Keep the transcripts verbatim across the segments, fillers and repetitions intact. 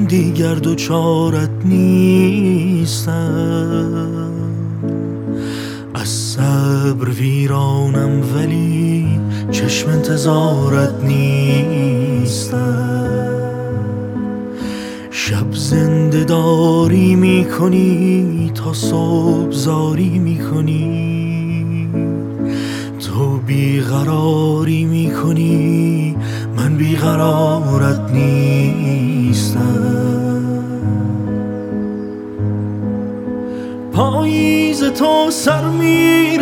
دیگر دوچارت نیستم. از صبر ویرانم ولی چشم انتظارت نیستم. شب زنده داری می کنی تا صبح زاری می کنی. تو بیقراری می کنی من بیقرارت نیستم. پاییز تو سر می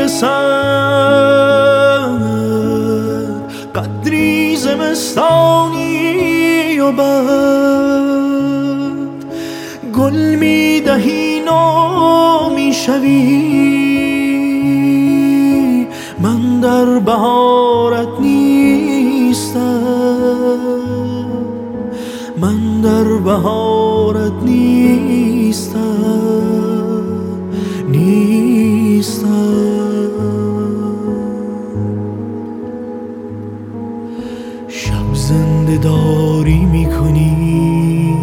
رسد، قدری زمستانی و بعد گل می دهی نو می شوی. من در بهارت نیستم، من در بهارت نیستم، نیستم. شب زنده داری می کنی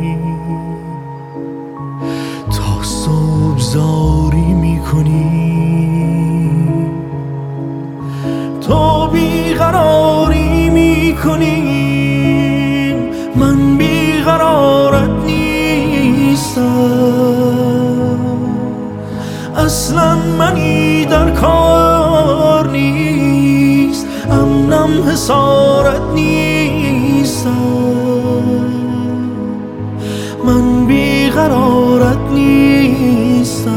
تا صبح زاری می کنی. تو بیقراری می کنی من بیقرارت نیستم. اصلا منی در کار نیست، امنم حسارت نیستم. من بیقرارت نیستم،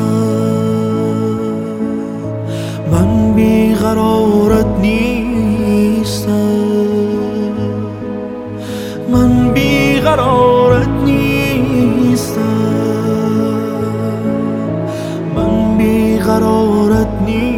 من بیقرارت نیستم، من بیقرارت نیستم، من بیقرارت نیستم.